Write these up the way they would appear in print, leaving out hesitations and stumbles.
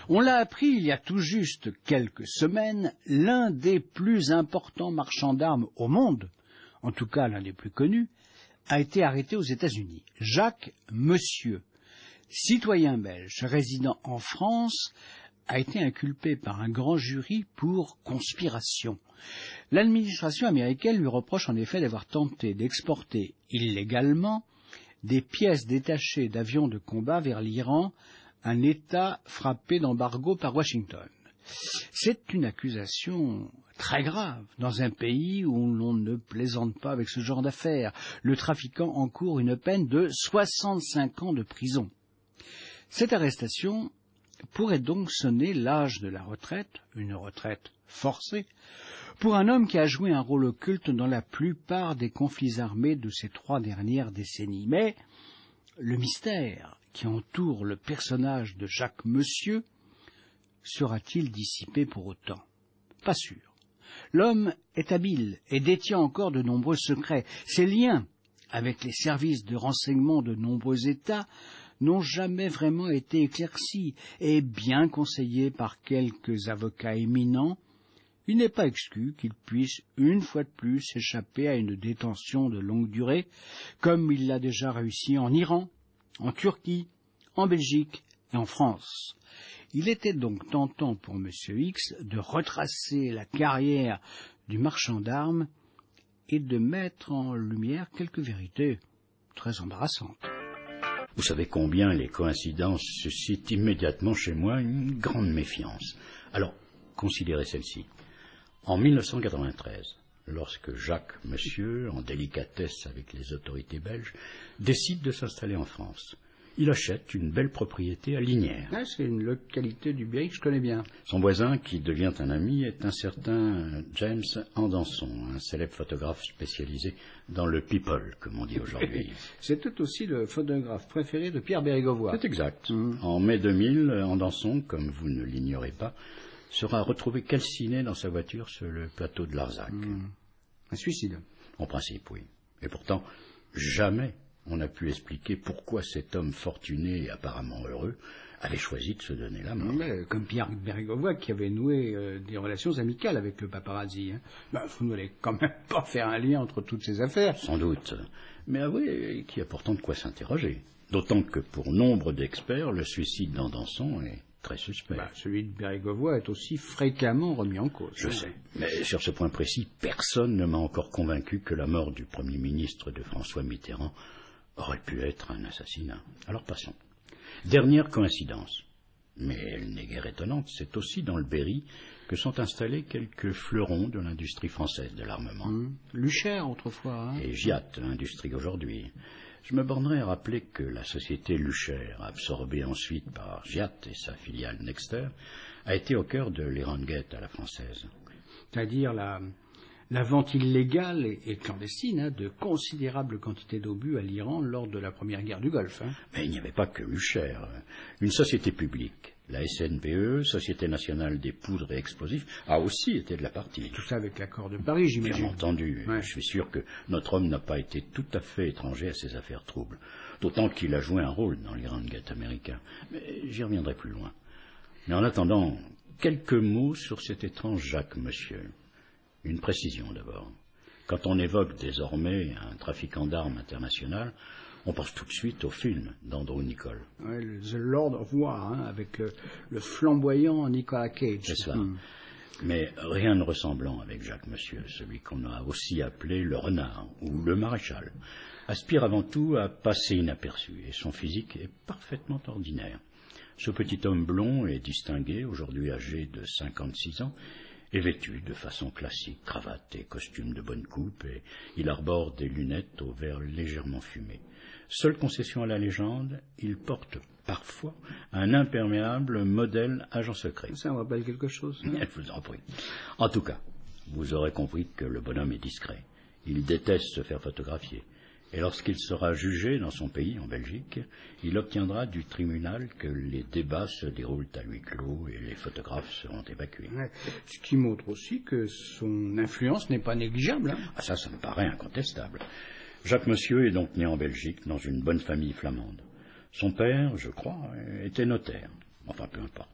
On l'a appris il y a tout juste quelques semaines, l'un des plus importants marchands d'armes au monde, en tout cas l'un des plus connus, a été arrêté aux États-Unis. Jacques Monsieur, citoyen belge résidant en France, a été inculpé par un grand jury pour conspiration. L'administration américaine lui reproche en effet d'avoir tenté d'exporter illégalement des pièces détachées d'avions de combat vers l'Iran, un État frappé d'embargo par Washington. C'est une accusation très grave dans un pays où l'on ne plaisante pas avec ce genre d'affaires. Le trafiquant encourt une peine de 65 ans de prison. Cette arrestation pourrait donc sonner l'âge de la retraite, une retraite forcée, pour un homme qui a joué un rôle occulte dans la plupart des conflits armés de ces 3 dernières décennies. Mais le mystère qui entoure le personnage de Jacques Monsieur sera-t-il dissipé pour autant? Pas sûr. L'homme est habile et détient encore de nombreux secrets. Ses liens avec les services de renseignement de nombreux États n'ont jamais vraiment été éclaircis, et bien conseillé par quelques avocats éminents, il n'est pas exclu qu'il puisse une fois de plus échapper à une détention de longue durée, comme il l'a déjà réussi en Iran, en Turquie, en Belgique et en France. Il était donc tentant pour M. X de retracer la carrière du marchand d'armes et de mettre en lumière quelques vérités très embarrassantes. Vous savez combien les coïncidences suscitent immédiatement chez moi une grande méfiance. Alors, considérez celle-ci. En 1993, lorsque Jacques Monsieur, en délicatesse avec les autorités belges, décide de s'installer en France, il achète une belle propriété à Lignières. Ah, c'est une localité du Berry que je connais bien. Son voisin, qui devient un ami, est un certain James Andanson, un célèbre photographe spécialisé dans le people, comme on dit aujourd'hui. C'était aussi le photographe préféré de Pierre Bérégovoy. C'est exact. En mai 2000, Andanson, comme vous ne l'ignorez pas, sera retrouvé calciné dans sa voiture sur le plateau de Larzac. Un suicide. En principe, oui. Et pourtant, jamais on a pu expliquer pourquoi cet homme fortuné et apparemment heureux avait choisi de se donner la mort. Mais, comme Pierre Bérégovoy qui avait noué des relations amicales avec le paparazzi. Vous n'allez quand même pas faire un lien entre toutes ces affaires. Sans doute. Mais avouez qu'il y a pourtant de quoi s'interroger. D'autant que pour nombre d'experts, le suicide d'Andanson est très suspect. Celui de Bérégovoy est aussi fréquemment remis en cause. Je sais. Mais sur ce point précis, personne ne m'a encore convaincu que la mort du Premier ministre de François Mitterrand aurait pu être un assassinat. Alors passons. Dernière coïncidence, mais elle n'est guère étonnante, c'est aussi dans le Berry que sont installés quelques fleurons de l'industrie française de l'armement. Lucher autrefois. Et Giat, l'industrie aujourd'hui. Je me bornerai à rappeler que la société Lucher, absorbée ensuite par Giat et sa filiale Nexter, a été au cœur de l'Erangate à la française. C'est-à-dire la vente illégale et clandestine de considérables quantités d'obus à l'Iran lors de la première guerre du Golfe. Mais il n'y avait pas que Lucher. Une société publique, la SNPE, Société nationale des poudres et explosifs, a aussi été de la partie. Tout ça avec l'accord de Paris, j'imagine. Bien entendu. Ouais. Je suis sûr que notre homme n'a pas été tout à fait étranger à ces affaires troubles. D'autant qu'il a joué un rôle dans l'Irangate américain. Mais j'y reviendrai plus loin. Mais en attendant, quelques mots sur cet étrange Jacques Monsieur. Une précision d'abord. Quand on évoque désormais un trafiquant d'armes international, on pense tout de suite au film d'Andrew Niccol. Ouais, The Lord of War, avec le flamboyant Nicolas Cage. C'est ça. Mais rien de ressemblant avec Jacques Monsieur, celui qu'on a aussi appelé le renard ou le maréchal. Aspire avant tout à passer inaperçu et son physique est parfaitement ordinaire. Ce petit homme blond et distingué, aujourd'hui âgé de 56 ans, est vêtu de façon classique, cravate et costume de bonne coupe, et il arbore des lunettes au verre légèrement fumé. Seule concession à la légende, il porte parfois un imperméable modèle agent secret. Ça me rappelle quelque chose. Je vous en prie. En tout cas, vous aurez compris que le bonhomme est discret. Il déteste se faire photographier. Et lorsqu'il sera jugé dans son pays, en Belgique, il obtiendra du tribunal que les débats se déroulent à huis clos et les photographes seront évacués. Ouais. Ce qui montre aussi que son influence n'est pas négligeable. Ça me paraît incontestable. Jacques Monsieur est donc né en Belgique, dans une bonne famille flamande. Son père, je crois, était notaire. Enfin, peu importe.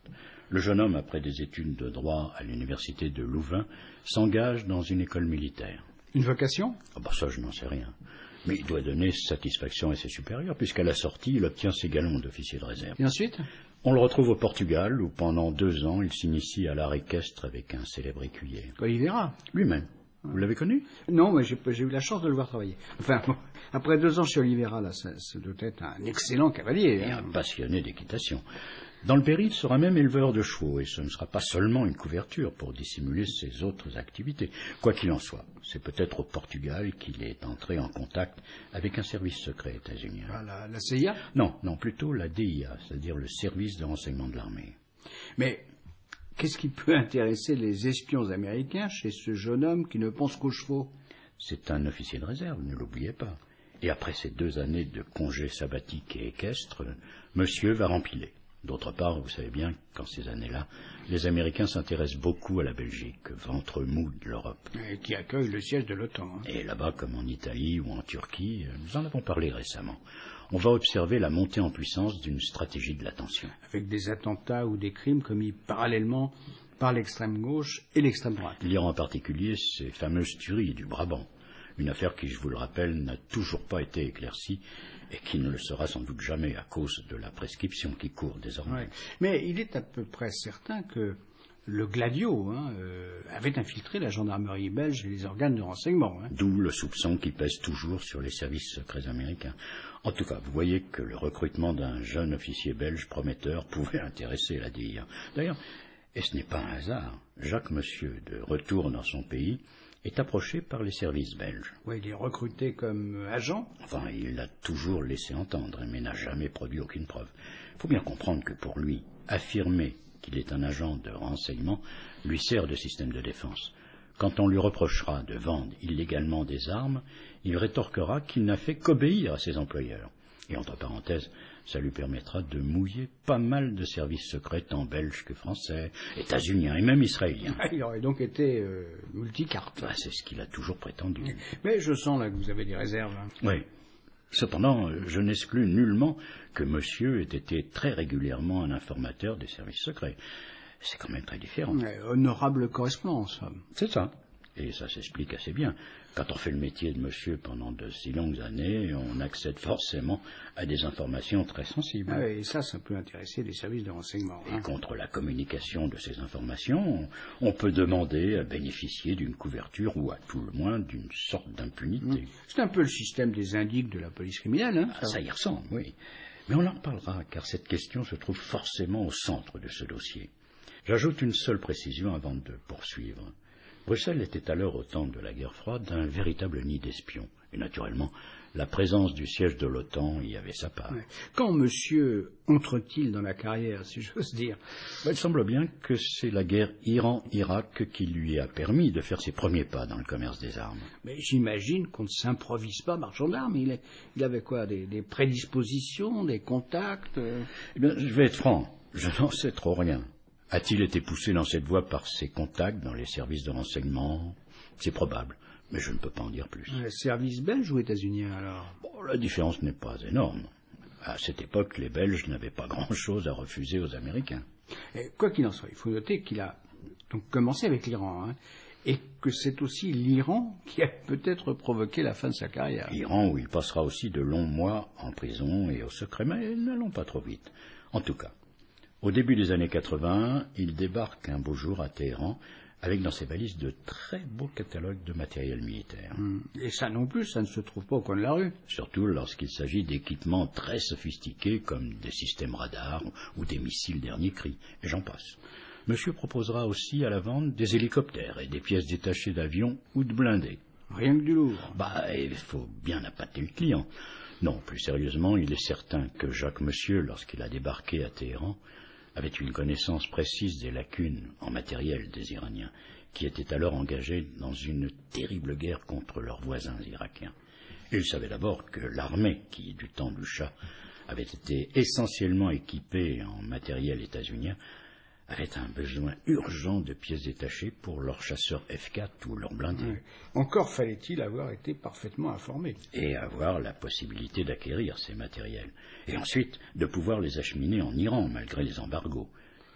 Le jeune homme, après des études de droit à l'université de Louvain, s'engage dans une école militaire. Une vocation? Ça, je n'en sais rien. Mais il doit donner satisfaction à ses supérieurs, puisqu'à la sortie, il obtient ses galons d'officier de réserve. Et ensuite? On le retrouve au Portugal, où pendant 2 ans, il s'initie à l'art équestre avec un célèbre écuyer. Oliveira. Lui-même. Vous l'avez connu? Non, mais j'ai eu la chance de le voir travailler. Enfin, bon, après 2 ans chez Oliveira, là, ça doit être un excellent cavalier. Et un passionné d'équitation. Dans le pays, il sera même éleveur de chevaux, et ce ne sera pas seulement une couverture pour dissimuler ses autres activités. Quoi qu'il en soit, c'est peut-être au Portugal qu'il est entré en contact avec un service secret états-unien. Ah, la CIA? Non, plutôt la DIA, c'est-à-dire le service de renseignement de l'armée. Mais qu'est-ce qui peut intéresser les espions américains chez ce jeune homme qui ne pense qu'aux chevaux? C'est un officier de réserve, ne l'oubliez pas. Et après ces 2 années de congés sabbatiques et équestres, monsieur va rempiler. D'autre part, vous savez bien qu'en ces années-là, les Américains s'intéressent beaucoup à la Belgique, ventre mou de l'Europe. Et qui accueille le siège de l'OTAN. Et là-bas, comme en Italie ou en Turquie, nous en avons parlé récemment, on va observer la montée en puissance d'une stratégie de l'attention. Avec des attentats ou des crimes commis parallèlement par l'extrême gauche et l'extrême droite. L'Iran en particulier, ces fameuses tueries du Brabant. Une affaire qui, je vous le rappelle, n'a toujours pas été éclaircie et qui ne le sera sans doute jamais à cause de la prescription qui court désormais. Ouais. Mais il est à peu près certain que le Gladio avait infiltré la gendarmerie belge et les organes de renseignement. D'où le soupçon qui pèse toujours sur les services secrets américains. En tout cas, vous voyez que le recrutement d'un jeune officier belge prometteur pouvait intéresser la DIA. D'ailleurs, et ce n'est pas un hasard, Jacques Monsieur, de retour dans son pays, est approché par les services belges. Oui, il est recruté comme agent. Enfin, il l'a toujours laissé entendre, mais n'a jamais produit aucune preuve. Il faut bien comprendre que pour lui, affirmer qu'il est un agent de renseignement lui sert de système de défense. Quand on lui reprochera de vendre illégalement des armes, il rétorquera qu'il n'a fait qu'obéir à ses employeurs. Et entre parenthèses, ça lui permettra de mouiller pas mal de services secrets tant belges que français, états-uniens et même israéliens. Il aurait donc été multicarte. C'est ce qu'il a toujours prétendu. Mais je sens là que vous avez des réserves. Oui. Cependant, je n'exclus nullement que monsieur ait été très régulièrement un informateur des services secrets. C'est quand même très différent. Honorable correspondance. C'est ça. Et ça s'explique assez bien. Quand on fait le métier de monsieur pendant de si longues années, on accède forcément à des informations très sensibles. Et ça peut intéresser les services de renseignement. Et contre la communication de ces informations, on peut demander à bénéficier d'une couverture ou à tout le moins d'une sorte d'impunité. C'est un peu le système des indiques de la police criminelle. Ça y ressemble, oui. Mais on en reparlera, car cette question se trouve forcément au centre de ce dossier. J'ajoute une seule précision avant de poursuivre. Bruxelles était alors, au temps de la guerre froide, un véritable nid d'espions. Et naturellement, la présence du siège de l'OTAN y avait sa part. Quand monsieur entre-t-il dans la carrière, si j'ose dire? Il semble bien que c'est la guerre Iran-Irak qui lui a permis de faire ses premiers pas dans le commerce des armes. Mais j'imagine qu'on ne s'improvise pas marchand d'armes. Il avait quoi, des prédispositions, des contacts Je vais être franc, je n'en sais trop rien. A-t-il été poussé dans cette voie par ses contacts dans les services de renseignement? C'est probable, mais je ne peux pas en dire plus. Service belge ou états-unien alors? La différence n'est pas énorme. À cette époque, les Belges n'avaient pas grand-chose à refuser aux Américains. Quoi qu'il en soit, il faut noter qu'il a donc commencé avec l'Iran, et que c'est aussi l'Iran qui a peut-être provoqué la fin de sa carrière. Iran où il passera aussi de longs mois en prison et au secret, mais n'allons pas trop vite. En tout cas, au début des années 80, il débarque un beau jour à Téhéran avec dans ses valises de très beaux catalogues de matériel militaire. Et ça non plus, ça ne se trouve pas au coin de la rue. Surtout lorsqu'il s'agit d'équipements très sophistiqués comme des systèmes radars ou des missiles dernier cri, et j'en passe. Monsieur proposera aussi à la vente des hélicoptères et des pièces détachées d'avions ou de blindés. Rien que du lourd. Il faut bien appâter le client. Non, plus sérieusement, il est certain que Jacques Monsieur, lorsqu'il a débarqué à Téhéran, avait une connaissance précise des lacunes en matériel des Iraniens, qui étaient alors engagés dans une terrible guerre contre leurs voisins irakiens. Il savait d'abord que l'armée, qui, du temps du Shah, avait été essentiellement équipée en matériel états-unien, avait un besoin urgent de pièces détachées pour leurs chasseurs F-4 ou leurs blindés. Encore fallait-il avoir été parfaitement informé. Et avoir la possibilité d'acquérir ces matériels. Et ensuite, de pouvoir les acheminer en Iran, malgré les embargos.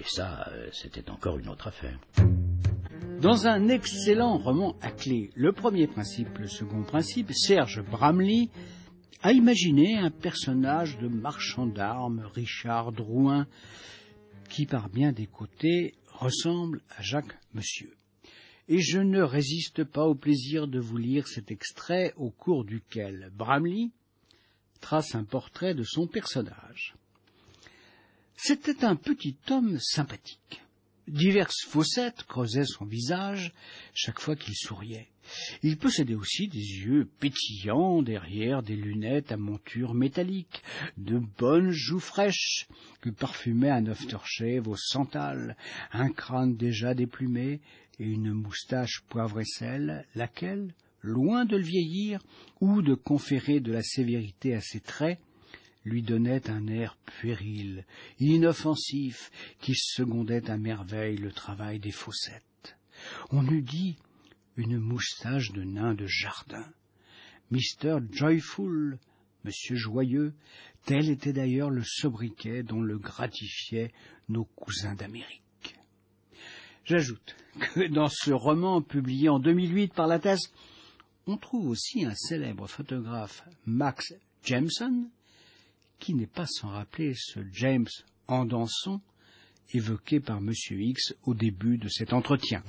Et ça, c'était encore une autre affaire. Dans un excellent roman à clé, le premier principe, le second principe, Serge Bramley a imaginé un personnage de marchand d'armes, Richard Drouin, qui par bien des côtés ressemble à Jacques Monsieur. Et je ne résiste pas au plaisir de vous lire cet extrait au cours duquel Bramley trace un portrait de son personnage. C'était un petit homme sympathique. Diverses fossettes creusaient son visage chaque fois qu'il souriait. Il possédait aussi des yeux pétillants derrière des lunettes à monture métallique, de bonnes joues fraîches que parfumait un aftershave au santal, un crâne déjà déplumé et une moustache poivre et sel, laquelle, loin de le vieillir ou de conférer de la sévérité à ses traits, lui donnait un air puéril, inoffensif, qui secondait à merveille le travail des fossettes. On eût dit une moustache de nain de jardin. Mr. Joyful, Monsieur Joyeux, tel était d'ailleurs le sobriquet dont le gratifiaient nos cousins d'Amérique. J'ajoute que dans ce roman publié en 2008 par Lattès, on trouve aussi un célèbre photographe, Max Jameson, qui n'est pas sans rappeler ce James Andanson évoqué par M. X au début de cet entretien.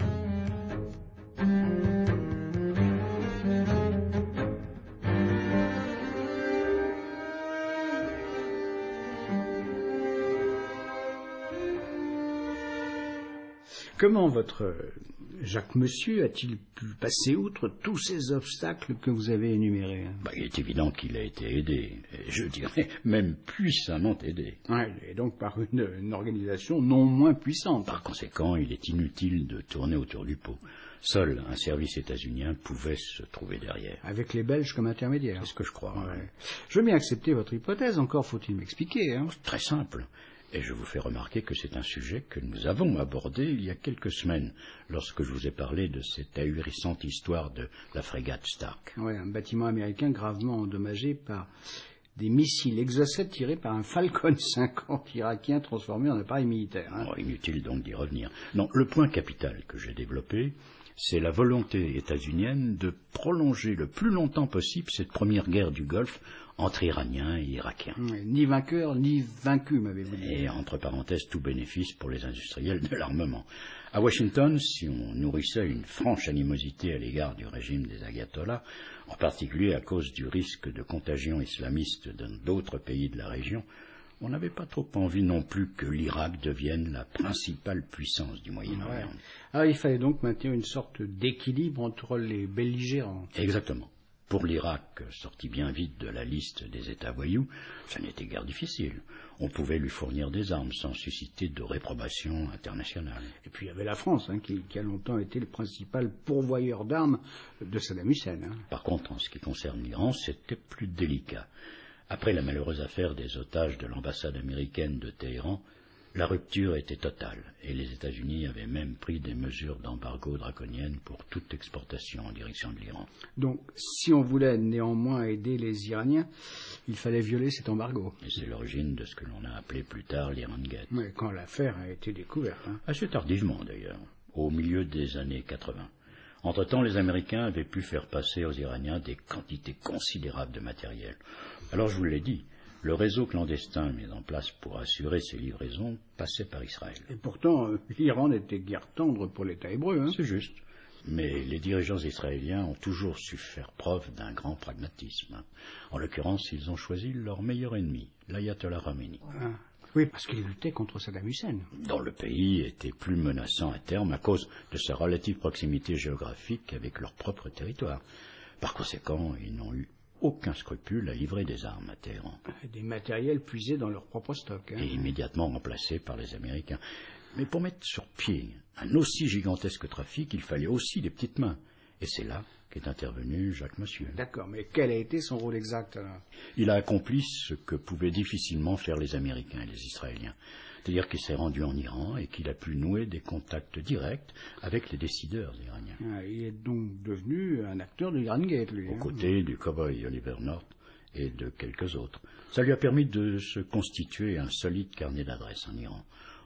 Comment votre Jacques Monsieur a-t-il pu passer outre tous ces obstacles que vous avez énumérés? Il est évident qu'il a été aidé, et je dirais même puissamment aidé. Et donc par une organisation non moins puissante. Par conséquent, il est inutile de tourner autour du pot. Seul un service états-unien pouvait se trouver derrière. Avec les Belges comme intermédiaires. C'est ce que je crois. Je veux bien accepter votre hypothèse, encore faut-il m'expliquer. Très simple. Et je vous fais remarquer que c'est un sujet que nous avons abordé il y a quelques semaines, lorsque je vous ai parlé de cette ahurissante histoire de la frégate Stark. Un bâtiment américain gravement endommagé par des missiles Exocet tirés par un Falcon 50 irakien transformé en appareil militaire. Inutile donc d'y revenir. Non, le point capital que j'ai développé, c'est la volonté états-unienne de prolonger le plus longtemps possible cette première guerre du Golfe entre Iraniens et Irakiens. Ni vainqueur, ni vaincu, m'avez-vous dit. Et entre parenthèses, tout bénéfice pour les industriels de l'armement. À Washington, si on nourrissait une franche animosité à l'égard du régime des ayatollahs, en particulier à cause du risque de contagion islamiste dans d'autres pays de la région, on n'avait pas trop envie non plus que l'Irak devienne la principale puissance du Moyen-Orient. Il fallait donc maintenir une sorte d'équilibre entre les belligérants. Exactement. Pour l'Irak, sorti bien vite de la liste des États voyous, ça n'était guère difficile. On pouvait lui fournir des armes sans susciter de réprobation internationale. Et puis il y avait la France, qui a longtemps été le principal pourvoyeur d'armes de Saddam Hussein. Par contre, en ce qui concerne l'Iran, c'était plus délicat. Après la malheureuse affaire des otages de l'ambassade américaine de Téhéran, la rupture était totale, et les États-Unis avaient même pris des mesures d'embargo draconiennes pour toute exportation en direction de l'Iran. Donc, si on voulait néanmoins aider les Iraniens, il fallait violer cet embargo. Et c'est l'origine de ce que l'on a appelé plus tard l'Irangate. Quand l'affaire a été découverte. Assez tardivement d'ailleurs, au milieu des années 80. Entre-temps, les Américains avaient pu faire passer aux Iraniens des quantités considérables de matériel. Alors je vous l'ai dit, le réseau clandestin mis en place pour assurer ces livraisons passait par Israël. Et pourtant, l'Iran n'était guère tendre pour l'État hébreu. C'est juste. Mais les dirigeants israéliens ont toujours su faire preuve d'un grand pragmatisme. En l'occurrence, ils ont choisi leur meilleur ennemi, l'ayatollah Khomeini. Oui, parce qu'il luttait contre Saddam Hussein. Dont le pays était plus menaçant à terme à cause de sa relative proximité géographique avec leur propre territoire. Par conséquent, ils n'ont eu aucun scrupule à livrer des armes à Téhéran. Des matériels puisés dans leur propre stock. Et immédiatement remplacés par les Américains. Mais pour mettre sur pied un aussi gigantesque trafic, il fallait aussi des petites mains. Et c'est là qu'est intervenu Jacques Monsieur. D'accord, mais quel a été son rôle exact alors? Il a accompli ce que pouvaient difficilement faire les Américains et les Israéliens. C'est-à-dire qu'il s'est rendu en Iran et qu'il a pu nouer des contacts directs avec les décideurs iraniens. Il est donc devenu un acteur de l'Irangate, lui. Aux côtés du cow-boy Oliver North et de quelques autres. Ça lui a permis de se constituer un solide carnet d'adresses en Iran.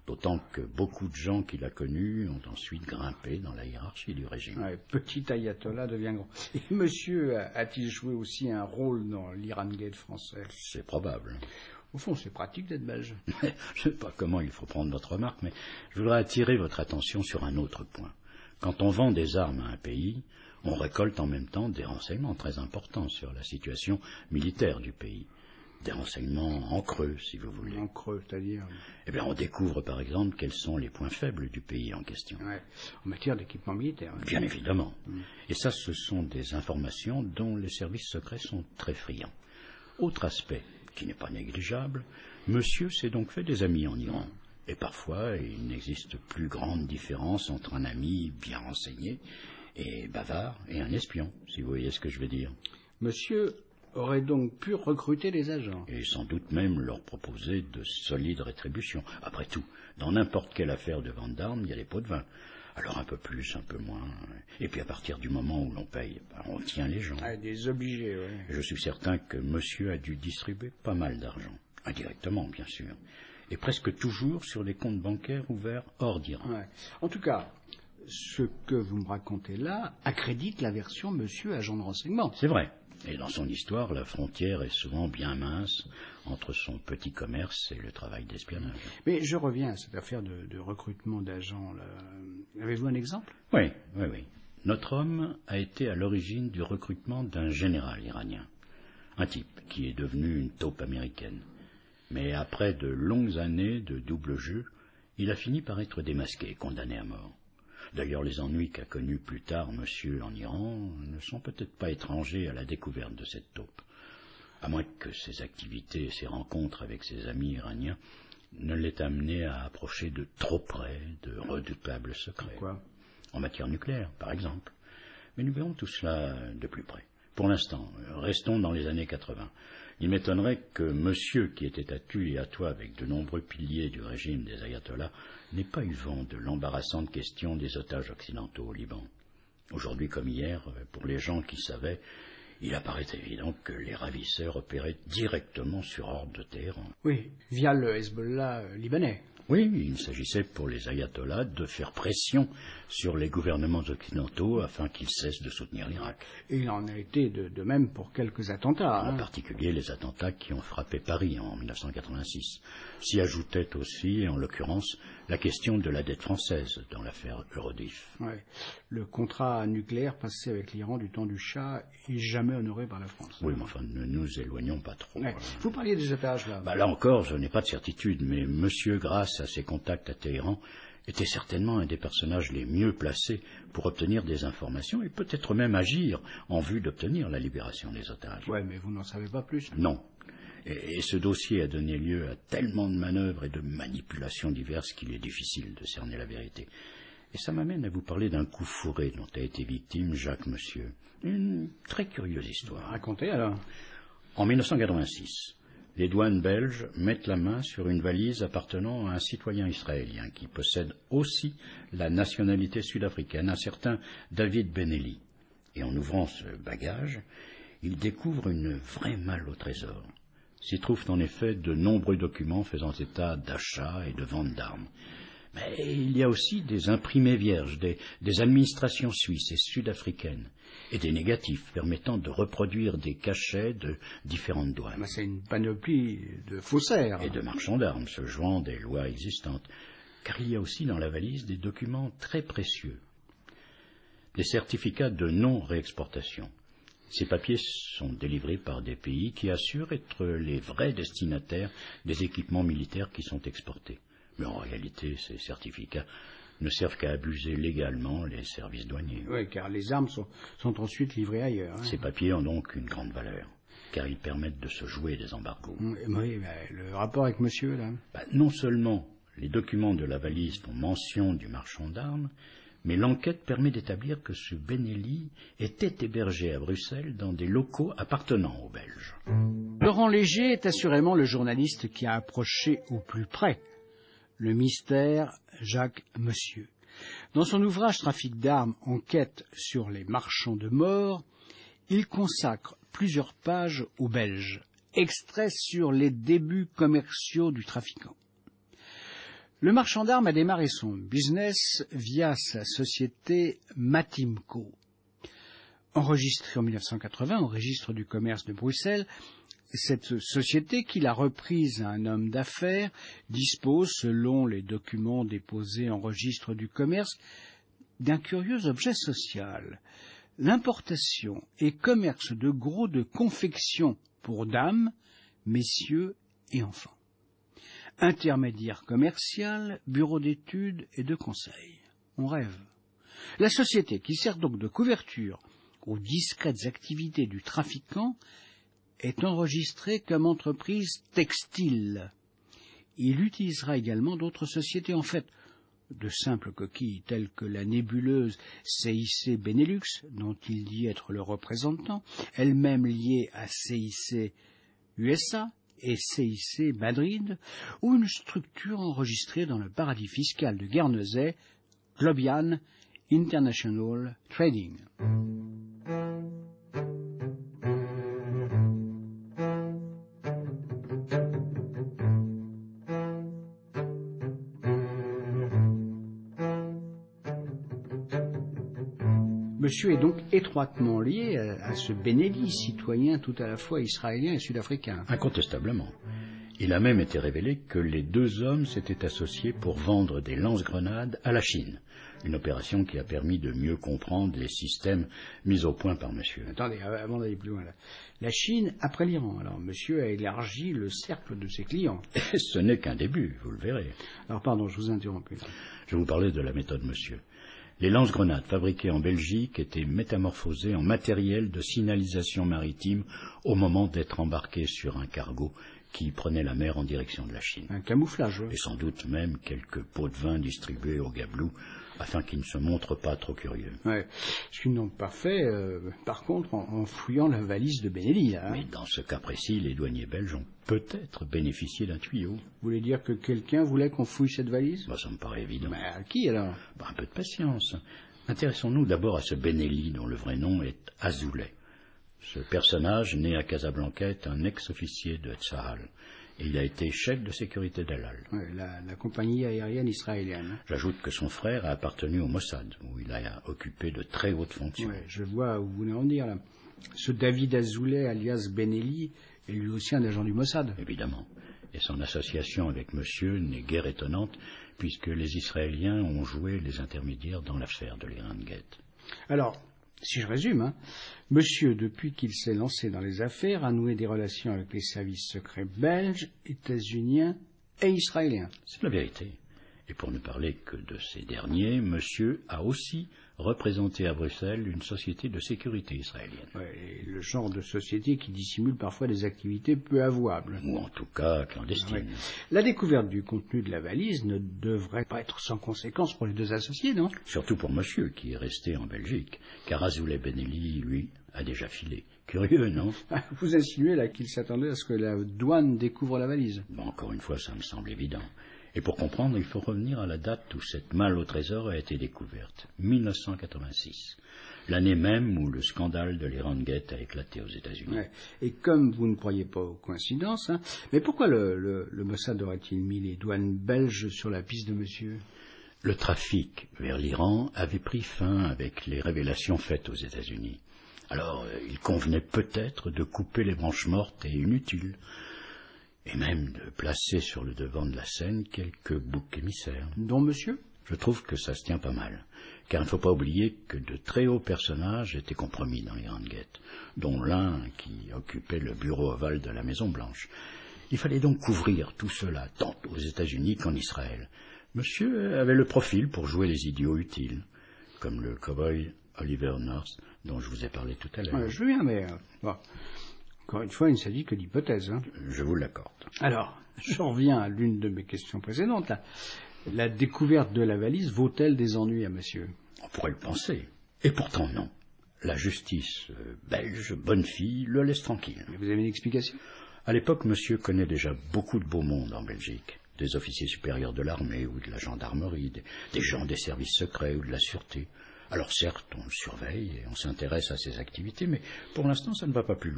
d'autant que beaucoup de gens qu'il a connus ont ensuite grimpé dans la hiérarchie du régime. Ouais, petit ayatollah devient grand. Et monsieur a-t-il joué aussi un rôle dans l'Iran Gate français? C'est probable. Au fond, c'est pratique d'être belge. Je ne sais pas comment il faut prendre votre remarque, mais je voudrais attirer votre attention sur un autre point. Quand on vend des armes à un pays, on récolte en même temps des renseignements très importants sur la situation militaire du pays. Des renseignements en creux, si vous voulez. En creux, c'est-à-dire? Eh bien, on découvre par exemple quels sont les points faibles du pays en question. Ouais, en matière d'équipement militaire. Bien évidemment. Et ça, ce sont des informations dont les services secrets sont très friands. Autre aspect, qui n'est pas négligeable, monsieur s'est donc fait des amis en Iran. Et parfois, il n'existe plus grande différence entre un ami bien renseigné et bavard et un espion, si vous voyez ce que je veux dire. Monsieur aurait donc pu recruter les agents. Et sans doute même leur proposer de solides rétributions. Après tout, dans n'importe quelle affaire de vente d'armes, il y a les pots de vin. Alors un peu plus, un peu moins. Et puis à partir du moment où l'on paye, on tient les gens. Ah, des obligés, oui. Je suis certain que monsieur a dû distribuer pas mal d'argent. Indirectement, bien sûr. Et presque toujours sur des comptes bancaires ouverts hors d'Iran. Ouais. En tout cas, ce que vous me racontez là accrédite la version monsieur agent de renseignement. C'est vrai. Et dans son histoire, la frontière est souvent bien mince entre son petit commerce et le travail d'espionnage. Mais je reviens à cette affaire de recrutement d'agents. Avez-vous un exemple? Oui. Notre homme a été à l'origine du recrutement d'un général iranien. Un type qui est devenu une taupe américaine. Mais après de longues années de double jeu, il a fini par être démasqué, condamné à mort. D'ailleurs, les ennuis qu'a connus plus tard monsieur en Iran ne sont peut-être pas étrangers à la découverte de cette taupe. À moins que ses activités et ses rencontres avec ses amis iraniens ne l'aient amené à approcher de trop près de redoutables secrets. Pourquoi? En matière nucléaire, par exemple. Mais nous verrons tout cela de plus près. Pour l'instant, restons dans les années 80. Il m'étonnerait que monsieur, qui était à tu et à toi avec de nombreux piliers du régime des ayatollahs, n'ait pas eu vent de l'embarrassante question des otages occidentaux au Liban. Aujourd'hui comme hier, pour les gens qui savaient, il apparaît évident que les ravisseurs opéraient directement sur ordre de Téhéran. Oui, via le Hezbollah libanais. Oui, il s'agissait pour les ayatollahs de faire pression sur les gouvernements occidentaux afin qu'ils cessent de soutenir l'Irak. Et il en a été de même pour quelques attentats. En particulier les attentats qui ont frappé Paris en 1986. S'y ajoutait aussi, en l'occurrence, la question de la dette française dans l'affaire Eurodif. Ouais. Le contrat nucléaire passé avec l'Iran du temps du Shah est jamais honoré par la France. Oui, mais enfin, ne nous éloignons pas trop. Ouais. Vous parliez des otages, là. Là encore, je n'ai pas de certitude, mais monsieur, grâce à ses contacts à Téhéran, était certainement un des personnages les mieux placés pour obtenir des informations et peut-être même agir en vue d'obtenir la libération des otages. Ouais, mais vous n'en savez pas plus. Non. Et ce dossier a donné lieu à tellement de manœuvres et de manipulations diverses qu'il est difficile de cerner la vérité. Et ça m'amène à vous parler d'un coup fourré dont a été victime Jacques Monsieur. Une très curieuse histoire. Racontez alors. En 1986, les douanes belges mettent la main sur une valise appartenant à un citoyen israélien qui possède aussi la nationalité sud-africaine, un certain David Benelli. Et en ouvrant ce bagage, ils découvrent une vraie malle au trésor. S'y trouvent en effet de nombreux documents faisant état d'achats et de vente d'armes. Mais il y a aussi des imprimés vierges, des administrations suisses et sud-africaines, et des négatifs permettant de reproduire des cachets de différentes douanes. C'est une panoplie de faussaires. Et de marchands d'armes se jouant des lois existantes, car il y a aussi dans la valise des documents très précieux, des certificats de non-réexportation. Ces papiers sont délivrés par des pays qui assurent être les vrais destinataires des équipements militaires qui sont exportés. Mais en réalité, ces certificats ne servent qu'à abuser légalement les services douaniers. Oui, car les armes sont ensuite livrées ailleurs. Ces papiers ont donc une grande valeur, car ils permettent de se jouer des embargos. Oui, le rapport avec monsieur, là. Non seulement les documents de la valise font mention du marchand d'armes, mais l'enquête permet d'établir que ce Benelli était hébergé à Bruxelles dans des locaux appartenant aux Belges. Laurent Léger est assurément le journaliste qui a approché au plus près le mystère Jacques Monsieur. Dans son ouvrage Trafic d'armes, enquête sur les marchands de mort, il consacre plusieurs pages aux Belges, extraits sur les débuts commerciaux du trafiquant. Le marchand d'armes a démarré son business via sa société Matimco. Enregistrée en 1980 au registre du commerce de Bruxelles, cette société, qu'il a reprise à un homme d'affaires, dispose, selon les documents déposés en registre du commerce, d'un curieux objet social, l'importation et commerce de gros de confection pour dames, messieurs et enfants. Intermédiaire commercial, bureau d'études et de conseil. On rêve. La société, qui sert donc de couverture aux discrètes activités du trafiquant, est enregistrée comme entreprise textile. Il utilisera également d'autres sociétés, en fait, de simples coquilles telles que la nébuleuse CIC Benelux, dont il dit être le représentant, elle-même liée à CIC USA et CIC Madrid, ou une structure enregistrée dans le paradis fiscal de Guernesey, Globian International Trading. Monsieur est donc étroitement lié à ce Benelli, citoyen tout à la fois israélien et sud-africain. Incontestablement. Il a même été révélé que les deux hommes s'étaient associés pour vendre des lance-grenades à la Chine. Une opération qui a permis de mieux comprendre les systèmes mis au point par monsieur. Attendez, avant d'aller plus loin, la Chine après l'Iran. Alors, monsieur a élargi le cercle de ses clients. Et ce n'est qu'un début, vous le verrez. Alors, pardon, je vous interromps. Je vous parlais de la méthode, monsieur. Les lance-grenades fabriquées en Belgique étaient métamorphosées en matériel de signalisation maritime au moment d'être embarquées sur un cargo qui prenait la mer en direction de la Chine. Un camouflage, oui. Et sans doute même quelques pots de vin distribués aux gabelous afin qu'ils ne se montrent pas trop curieux. Ouais. Ce qu'ils n'ont pas fait, par contre, en fouillant la valise de Benelli. Là, hein. Mais dans ce cas précis, les douaniers belges ont peut-être bénéficié d'un tuyau. Vous voulez dire que quelqu'un voulait qu'on fouille cette valise? Ça me paraît évident. Mais à qui alors? Un peu de patience. Intéressons-nous d'abord à ce Benelli dont le vrai nom est Azoulay. Ce personnage, né à Casablanca, est un ex-officier de Tzahal. Et il a été chef de sécurité d'El Al. Ouais, la compagnie aérienne israélienne. J'ajoute que son frère a appartenu au Mossad, où il a occupé de très hautes fonctions. Ouais, je vois où vous voulez en dire, là. Ce David Azoulay, alias Benelli, est lui aussi un agent du Mossad. Évidemment. Et son association avec monsieur n'est guère étonnante, puisque les Israéliens ont joué les intermédiaires dans l'affaire de l'Iran Gate. Alors, si je résume, monsieur, depuis qu'il s'est lancé dans les affaires, a noué des relations avec les services secrets belges, états-uniens et israéliens. C'est la vérité. Et pour ne parler que de ces derniers, monsieur a aussi représenté à Bruxelles une société de sécurité israélienne. Ouais, le genre de société qui dissimule parfois des activités peu avouables. Ou en tout cas clandestines. Ouais. La découverte du contenu de la valise ne devrait pas être sans conséquence pour les deux associés, non? Surtout pour monsieur, qui est resté en Belgique, car Azoulay Benelli, lui, a déjà filé. Curieux, non? Vous insinuez là qu'il s'attendait à ce que la douane découvre la valise. Encore une fois, ça me semble évident. Et pour comprendre, il faut revenir à la date où cette malle au trésor a été découverte, 1986, l'année même où le scandale de l'Iran Gate a éclaté aux États-Unis. Ouais. Et comme vous ne croyez pas aux coïncidences, mais pourquoi le Mossad aurait-il mis les douanes belges sur la piste de monsieur? Le trafic vers l'Iran avait pris fin avec les révélations faites aux États-Unis. Alors, il convenait peut-être de couper les branches mortes et inutiles, et même de placer sur le devant de la scène quelques boucs émissaires. Dont monsieur? Je trouve que ça se tient pas mal, car il ne faut pas oublier que de très hauts personnages étaient compromis dans l'Iran Gate, dont l'un qui occupait le bureau ovale de la Maison-Blanche. Il fallait donc couvrir tout cela, tant aux États-Unis qu'en Israël. Monsieur avait le profil pour jouer les idiots utiles, comme le cow-boy Oliver North, dont je vous ai parlé tout à l'heure. Ouais, je veux bien, mais... Bon. Encore une fois, il ne s'agit que d'hypothèses. Je vous l'accorde. Alors, je reviens à l'une de mes questions précédentes. Là. La découverte de la valise vaut-elle des ennuis à monsieur? On pourrait le penser. Et pourtant non. La justice belge, bonne fille, le laisse tranquille. Mais vous avez une explication? À l'époque, monsieur connaît déjà beaucoup de beau monde en Belgique. Des officiers supérieurs de l'armée ou de la gendarmerie, des gens des services secrets ou de la sûreté. Alors certes, on le surveille et on s'intéresse à ses activités, mais pour l'instant, ça ne va pas plus loin.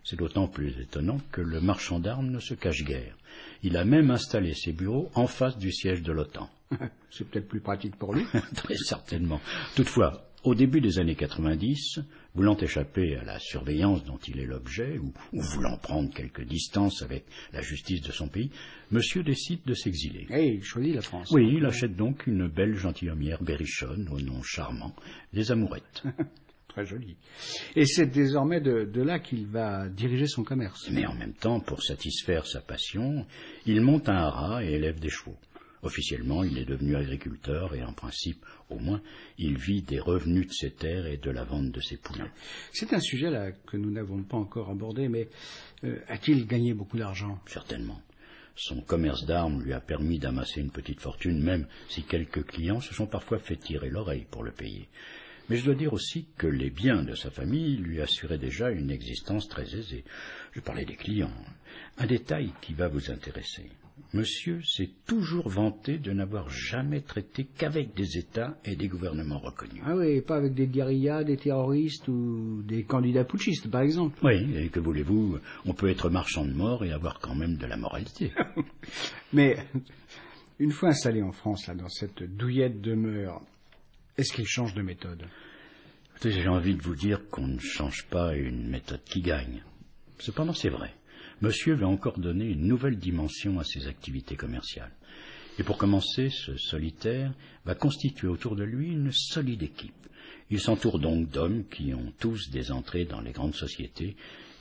C'est d'autant plus étonnant que le marchand d'armes ne se cache guère. Il a même installé ses bureaux en face du siège de l'OTAN. C'est peut-être plus pratique pour lui. Très certainement. Toutefois, au début des années 90, voulant échapper à la surveillance dont il est l'objet, ou voulant prendre quelques distances avec la justice de son pays, monsieur décide de s'exiler. Et il choisit la France. Oui, il achète donc une belle gentilhommière berrichonne, au nom charmant, les Amourettes. Très joli. Et c'est désormais de là qu'il va diriger son commerce. Mais en même temps, pour satisfaire sa passion, il monte un haras et élève des chevaux. Officiellement, il est devenu agriculteur et en principe, au moins, il vit des revenus de ses terres et de la vente de ses poulets. C'est un sujet là que nous n'avons pas encore abordé, mais a-t-il gagné beaucoup d'argent? Certainement. Son commerce d'armes lui a permis d'amasser une petite fortune, même si quelques clients se sont parfois fait tirer l'oreille pour le payer. Mais je dois dire aussi que les biens de sa famille lui assuraient déjà une existence très aisée. Je parlais des clients. Un détail qui va vous intéresser. Monsieur s'est toujours vanté de n'avoir jamais traité qu'avec des États et des gouvernements reconnus. Ah oui, pas avec des guérillas, des terroristes ou des candidats putschistes, par exemple. Oui, et que voulez-vous, on peut être marchand de mort et avoir quand même de la moralité. Mais, une fois installé en France, là, dans cette douillette demeure, est-ce qu'il change de méthode? J'ai envie de vous dire qu'on ne change pas une méthode qui gagne. Cependant, c'est vrai. Monsieur va encore donner une nouvelle dimension à ses activités commerciales. Et pour commencer, ce solitaire va constituer autour de lui une solide équipe. Il s'entoure donc d'hommes qui ont tous des entrées dans les grandes sociétés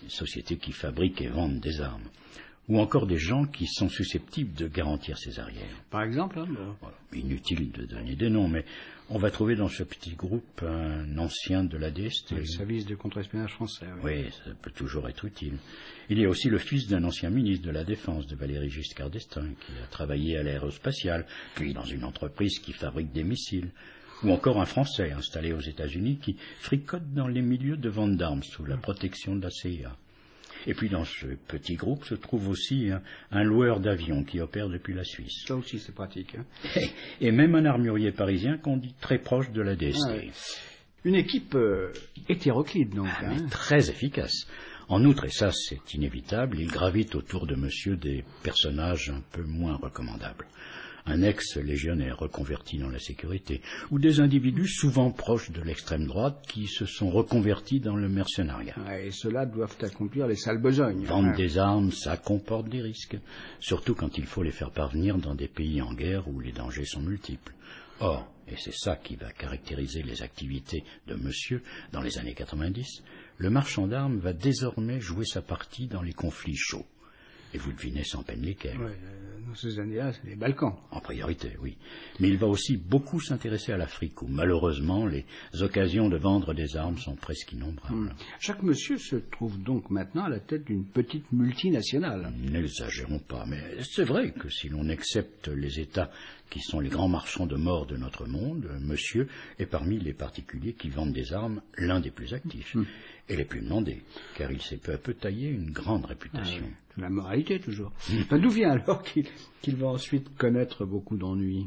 qui fabriquent et vendent des armes, ou encore des gens qui sont susceptibles de garantir ses arrières. Par exemple, hein, Voilà. Inutile de donner des noms, mais on va trouver dans ce petit groupe un ancien de la DST. le service de contre-espionnage français. Oui. Oui, ça peut toujours être utile. Il y a aussi le fils d'un ancien ministre de la Défense, de Valéry Giscard d'Estaing, qui a travaillé à l'aérospatiale, puis dans une entreprise qui fabrique des missiles. Ou encore un Français installé aux États-Unis qui fricote dans les milieux de vente d'armes sous la protection de la CIA. Et puis dans ce petit groupe se trouve aussi un loueur d'avions qui opère depuis la Suisse. Ça aussi c'est pratique. Hein. Et même un armurier parisien qu'on dit très proche de la DST. Ah, ouais. Une équipe hétéroclite donc. Mais très efficace. En outre, et ça c'est inévitable, il gravite autour de monsieur des personnages un peu moins recommandables. Un ex-légionnaire reconverti dans la sécurité, ou des individus souvent proches de l'extrême droite qui se sont reconvertis dans le mercenariat. Et ceux-là doivent accomplir les sales besognes. Vendre des armes, ça comporte des risques, surtout quand il faut les faire parvenir dans des pays en guerre où les dangers sont multiples. Or, et c'est ça qui va caractériser les activités de monsieur dans les années 90, le marchand d'armes va désormais jouer sa partie dans les conflits chauds. Et vous devinez sans peine lesquels. Ouais, dans ces années-là, c'est les Balkans. En priorité, oui. Mais il va aussi beaucoup s'intéresser à l'Afrique, où malheureusement les occasions de vendre des armes sont presque innombrables. Chaque monsieur se trouve donc maintenant à la tête d'une petite multinationale. N'exagérons pas, mais c'est vrai que si l'on accepte les États qui sont les grands marchands de mort de notre monde, monsieur est parmi les particuliers qui vendent des armes l'un des plus actifs. Et les plus demandés, car il s'est peu à peu taillé une grande réputation. La moralité, toujours. Enfin, d'où vient alors qu'il va ensuite connaître beaucoup d'ennuis?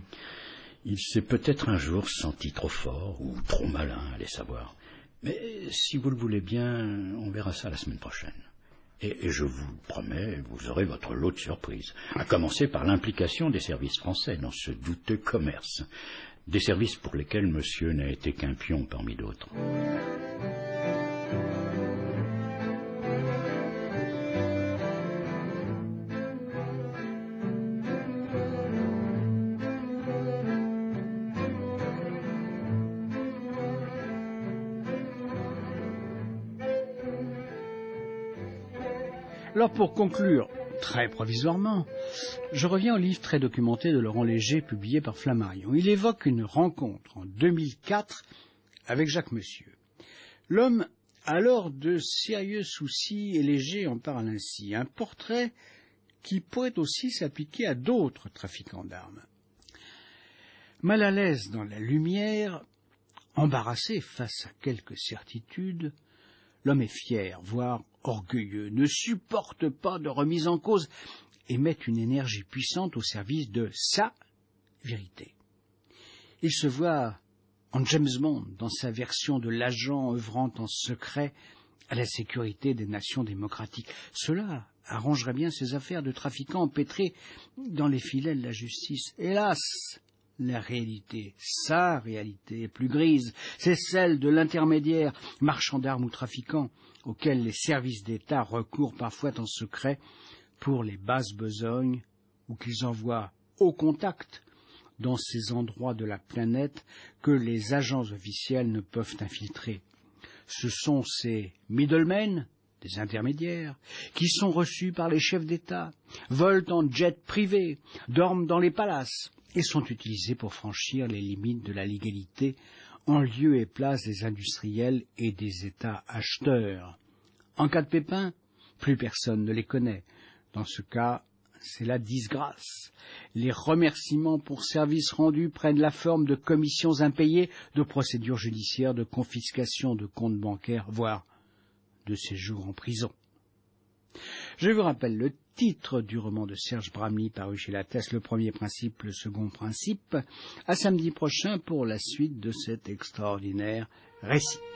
Il s'est peut-être un jour senti trop fort ou trop malin, allez savoir. Mais si vous le voulez bien, on verra ça la semaine prochaine. Et je vous promets, vous aurez votre lot de surprises, à commencer par l'implication des services français dans ce douteux commerce. Des services pour lesquels monsieur n'a été qu'un pion parmi d'autres. Alors pour conclure, très provisoirement, je reviens au livre très documenté de Laurent Léger publié par Flammarion. Il évoque une rencontre en 2004 avec Jacques Monsieur. L'homme a alors de sérieux soucis et Léger en parle ainsi. Un portrait qui pourrait aussi s'appliquer à d'autres trafiquants d'armes. Mal à l'aise dans la lumière, embarrassé face à quelques certitudes, l'homme est fier, voire orgueilleux, ne supporte pas de remise en cause et met une énergie puissante au service de sa vérité. Il se voit en James Bond, dans sa version de l'agent œuvrant en secret à la sécurité des nations démocratiques. Cela arrangerait bien ces affaires de trafiquants empêtrés dans les filets de la justice. Hélas, la réalité, sa réalité est plus grise, c'est celle de l'intermédiaire, marchand d'armes ou trafiquant, auquel les services d'État recourent parfois en secret pour les basses besognes, ou qu'ils envoient au contact dans ces endroits de la planète que les agents officiels ne peuvent infiltrer. Ce sont ces middlemen, des intermédiaires, qui sont reçus par les chefs d'État, volent en jet privé, dorment dans les palaces et sont utilisés pour franchir les limites de la légalité en lieu et place des industriels et des États acheteurs. En cas de pépin, plus personne ne les connaît. Dans ce cas, c'est la disgrâce. Les remerciements pour services rendus prennent la forme de commissions impayées, de procédures judiciaires, de confiscation de comptes bancaires, voire de séjours en prison. Je vous rappelle le titre du roman de Serge Bramly paru chez Lattès, Le premier principe, le second principe. À samedi prochain pour la suite de cet extraordinaire récit.